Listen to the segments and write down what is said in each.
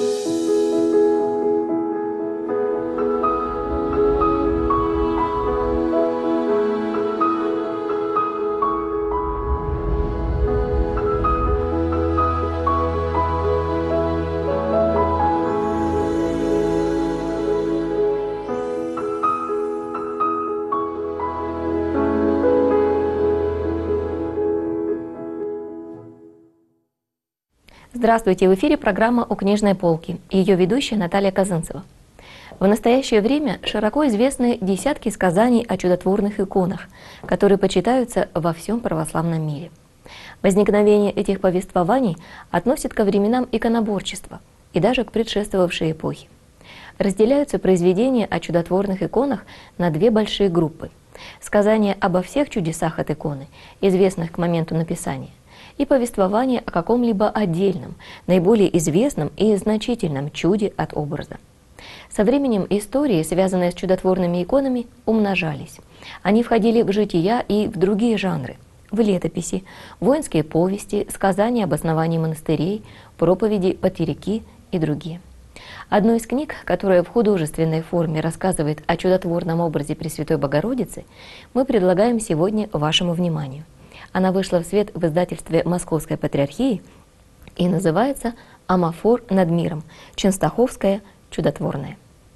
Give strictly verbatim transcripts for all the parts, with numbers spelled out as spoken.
Здравствуйте! В эфире программа «У книжной полки» и ее ведущая Наталья Казанцева. В настоящее время широко известны десятки сказаний о чудотворных иконах, которые почитаются во всем православном мире. Возникновение этих повествований относят ко временам иконоборчества и даже к предшествовавшей эпохе. Разделяются произведения о чудотворных иконах на две большие группы. Сказания обо всех чудесах от иконы, известных к моменту написания, и повествование о каком-либо отдельном, наиболее известном и значительном чуде от образа. Со временем истории, связанные с чудотворными иконами, умножались. Они входили в жития и в другие жанры – в летописи, воинские повести, сказания об основании монастырей, проповеди, патирики и другие. Одну из книг, которая в художественной форме рассказывает о чудотворном образе Пресвятой Богородицы, мы предлагаем сегодня вашему вниманию. Она вышла в свет в издательстве Московской Патриархии и называется «Амафор над миром. Ченстаховская чудотворная».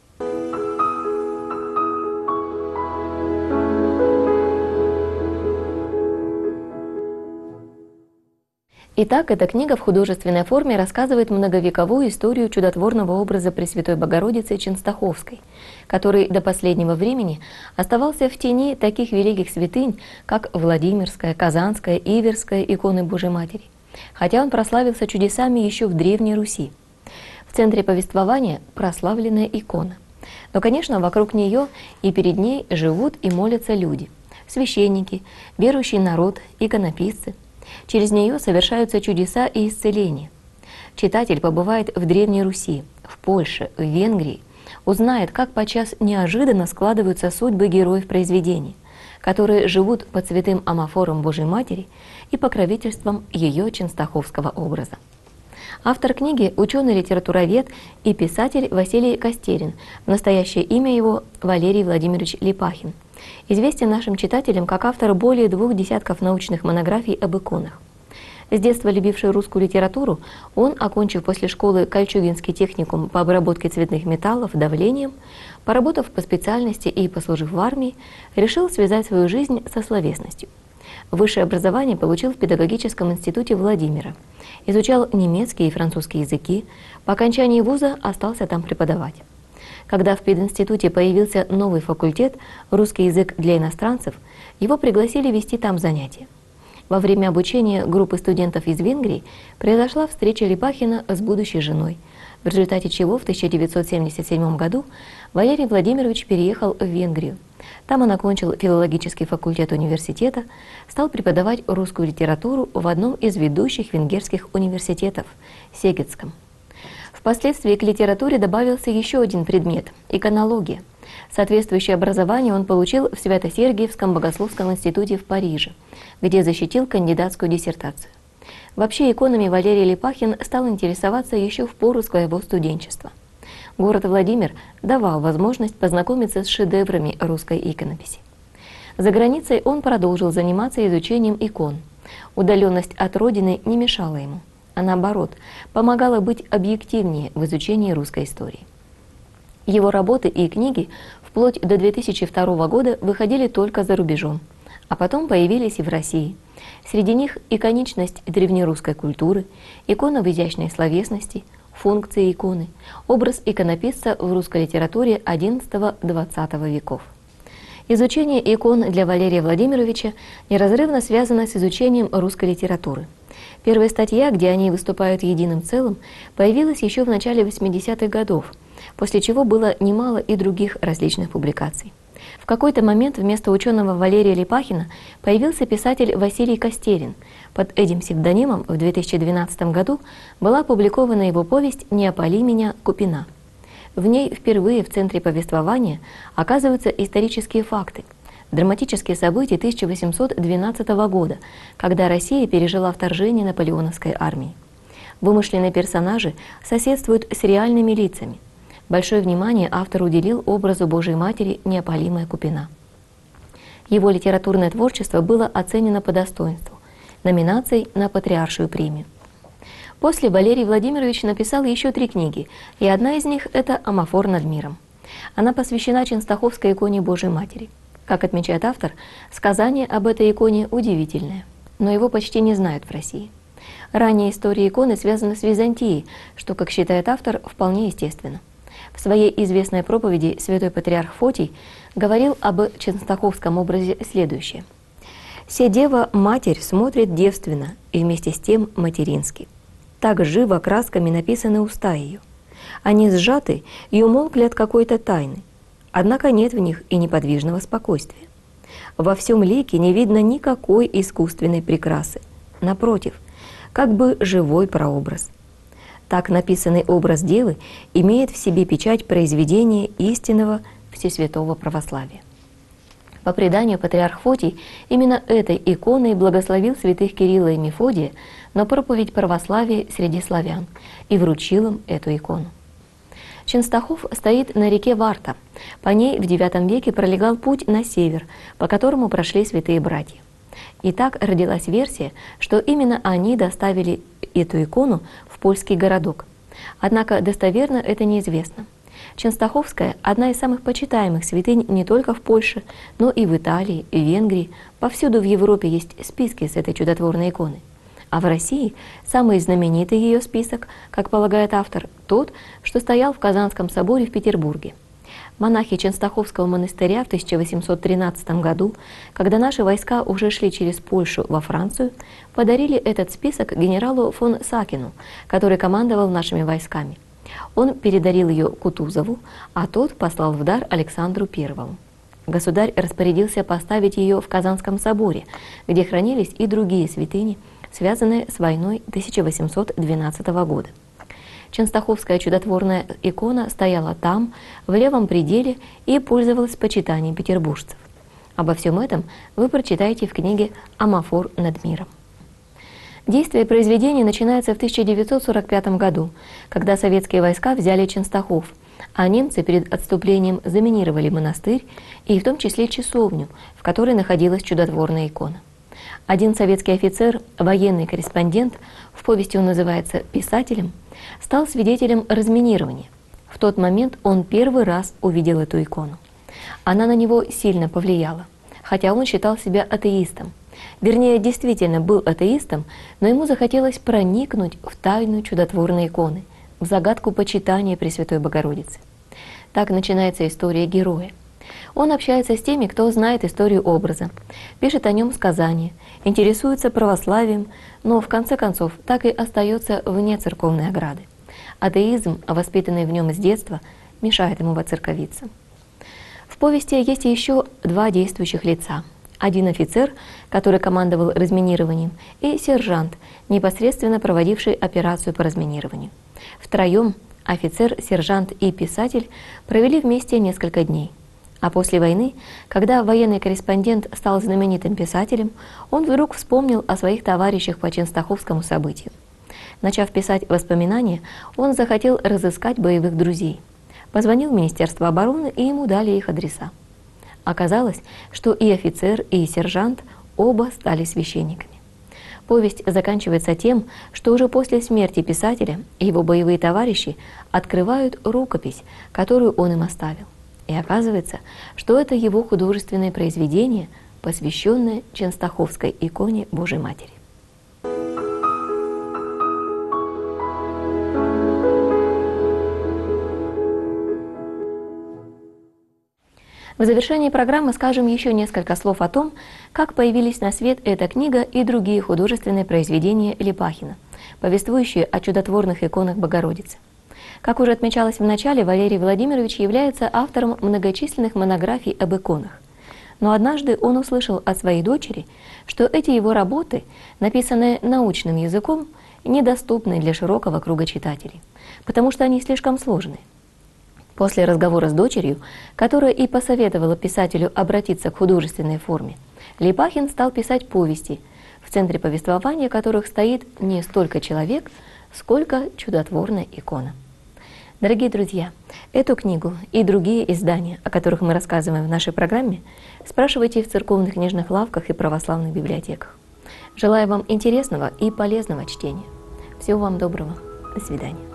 Итак, эта книга в художественной форме рассказывает многовековую историю чудотворного образа Пресвятой Богородицы Ченстаховской, который до последнего времени оставался в тени таких великих святынь, как Владимирская, Казанская, Иверская иконы Божией Матери, хотя он прославился чудесами еще в Древней Руси. В центре повествования прославленная икона. Но, конечно, вокруг нее и перед ней живут и молятся люди, священники, верующий народ, иконописцы. Через нее совершаются чудеса и исцеления. Читатель побывает в Древней Руси, в Польше, в Венгрии, узнает, как подчас неожиданно складываются судьбы героев произведений, которые живут под святым амафором Божией Матери и покровительством ее ченстаховского образа. Автор книги – ученый-литературовед и писатель Василий Костерин, в настоящее имя его Валерий Владимирович Липахин. Известен нашим читателям как автор более двух десятков научных монографий об иконах. С детства любивший русскую литературу, он, окончив после школы Кольчугинский техникум по обработке цветных металлов давлением, поработав по специальности и послужив в армии, решил связать свою жизнь со словесностью. Высшее образование получил в педагогическом институте Владимира. Изучал немецкий и французский языки, по окончании вуза остался там преподавать. Когда в пединституте появился новый факультет «Русский язык для иностранцев», его пригласили вести там занятия. Во время обучения группы студентов из Венгрии произошла встреча Липахина с будущей женой, в результате чего в тысяча девятьсот семьдесят седьмом году Валерий Владимирович переехал в Венгрию. Там он окончил филологический факультет университета, стал преподавать русскую литературу в одном из ведущих венгерских университетов – Сегедском. Впоследствии к литературе добавился еще один предмет – иконология. Соответствующее образование он получил в Свято-Сергиевском богословском институте в Париже, где защитил кандидатскую диссертацию. Вообще иконами Валерий Липахин стал интересоваться еще в пору своего студенчества. Город Владимир давал возможность познакомиться с шедеврами русской иконописи. За границей он продолжил заниматься изучением икон. Удаленность от родины не мешала ему, а наоборот, помогала быть объективнее в изучении русской истории. Его работы и книги вплоть до две тысячи второго года выходили только за рубежом, а потом появились и в России. Среди них иконичность древнерусской культуры, икона в изящной словесности, функции иконы, образ иконописца в русской литературе одиннадцатого-двадцатого веков. Изучение икон для Валерия Владимировича неразрывно связано с изучением русской литературы. Первая статья, где они выступают единым целым, появилась еще в начале восьмидесятых годов, после чего было немало и других различных публикаций. В какой-то момент вместо ученого Валерия Липахина появился писатель Василий Костерин. Под этим псевдонимом в две тысячи двенадцатом году была опубликована его повесть «Не опали меня, Купина». В ней впервые в центре повествования оказываются исторические факты, драматические события тысяча восемьсот двенадцатого года, когда Россия пережила вторжение наполеоновской армии. Вымышленные персонажи соседствуют с реальными лицами. Большое внимание автор уделил образу Божией Матери Неопалимая Купина. Его литературное творчество было оценено по достоинству номинацией на Патриаршую премию. После Валерий Владимирович написал еще три книги, и одна из них – это «Амафор над миром». Она посвящена Ченстаховской иконе Божией Матери. Как отмечает автор, сказание об этой иконе удивительное, но его почти не знают в России. Ранняя история иконы связана с Византией, что, как считает автор, вполне естественно. В своей известной проповеди святой патриарх Фотий говорил об ченстаховском образе следующее. «Се дева Матерь смотрит девственно и вместе с тем матерински. Так живо красками написаны уста ее. Они сжаты и умолкли от какой-то тайны, однако нет в них и неподвижного спокойствия. Во всем лике не видно никакой искусственной прекрасы. Напротив, как бы живой прообраз. Так написанный образ Девы имеет в себе печать произведения истинного всесвятого православия». По преданию, патриарх Фотий именно этой иконой благословил святых Кирилла и Мефодия на проповедь православия среди славян и вручил им эту икону. Ченстахов стоит на реке Варта. По ней в девятом веке пролегал путь на север, по которому прошли святые братья. И так родилась версия, что именно они доставили эту икону в польский городок. Однако достоверно это неизвестно. Ченстаховская – одна из самых почитаемых святынь не только в Польше, но и в Италии, и Венгрии. Повсюду в Европе есть списки с этой чудотворной иконой. А в России самый знаменитый ее список, как полагает автор, тот, что стоял в Казанском соборе в Петербурге. Монахи Ченстаховского монастыря в тысяча восемьсот тринадцатом году, когда наши войска уже шли через Польшу во Францию, подарили этот список генералу фон Сакину, который командовал нашими войсками. Он передарил ее Кутузову, а тот послал в дар Александру Первому. Государь распорядился поставить ее в Казанском соборе, где хранились и другие святыни, связанные с войной тысяча восемьсот двенадцатого года. Ченстаховская чудотворная икона стояла там, в левом пределе, и пользовалась почитанием петербуржцев. Обо всем этом вы прочитаете в книге «Амафор над миром». Действие произведения начинается в тысяча девятьсот сорок пятом году, когда советские войска взяли Ченстахов, а немцы перед отступлением заминировали монастырь и в том числе часовню, в которой находилась чудотворная икона. Один советский офицер, военный корреспондент, в повести он называется «Писателем», стал свидетелем разминирования. В тот момент он первый раз увидел эту икону. Она на него сильно повлияла, хотя он считал себя атеистом. Вернее, действительно был атеистом, но ему захотелось проникнуть в тайну чудотворной иконы, в загадку почитания Пресвятой Богородицы. Так начинается история героя. Он общается с теми, кто знает историю образа, пишет о нем сказания, интересуется православием, но в конце концов так и остается вне церковной ограды. Атеизм, воспитанный в нем с детства, мешает ему воцерковиться. В повести есть еще два действующих лица. Один офицер, который командовал разминированием, и сержант, непосредственно проводивший операцию по разминированию. Втроем офицер, сержант и писатель провели вместе несколько дней. А после войны, когда военный корреспондент стал знаменитым писателем, он вдруг вспомнил о своих товарищах по Ченстаховскому событию. Начав писать воспоминания, он захотел разыскать боевых друзей. Позвонил в Министерство обороны, и ему дали их адреса. Оказалось, что и офицер, и сержант оба стали священниками. Повесть заканчивается тем, что уже после смерти писателя его боевые товарищи открывают рукопись, которую он им оставил. И оказывается, что это его художественное произведение, посвященное Ченстаховской иконе Божией Матери. В завершении программы скажем еще несколько слов о том, как появились на свет эта книга и другие художественные произведения Липахина, повествующие о чудотворных иконах Богородицы. Как уже отмечалось в начале, Валерий Владимирович является автором многочисленных монографий об иконах. Но однажды он услышал от своей дочери, что эти его работы, написанные научным языком, недоступны для широкого круга читателей, потому что они слишком сложные. После разговора с дочерью, которая и посоветовала писателю обратиться к художественной форме, Липахин стал писать повести, в центре повествования которых стоит не столько человек, сколько чудотворная икона. Дорогие друзья, эту книгу и другие издания, о которых мы рассказываем в нашей программе, спрашивайте в церковных книжных лавках и православных библиотеках. Желаю вам интересного и полезного чтения. Всего вам доброго. До свидания.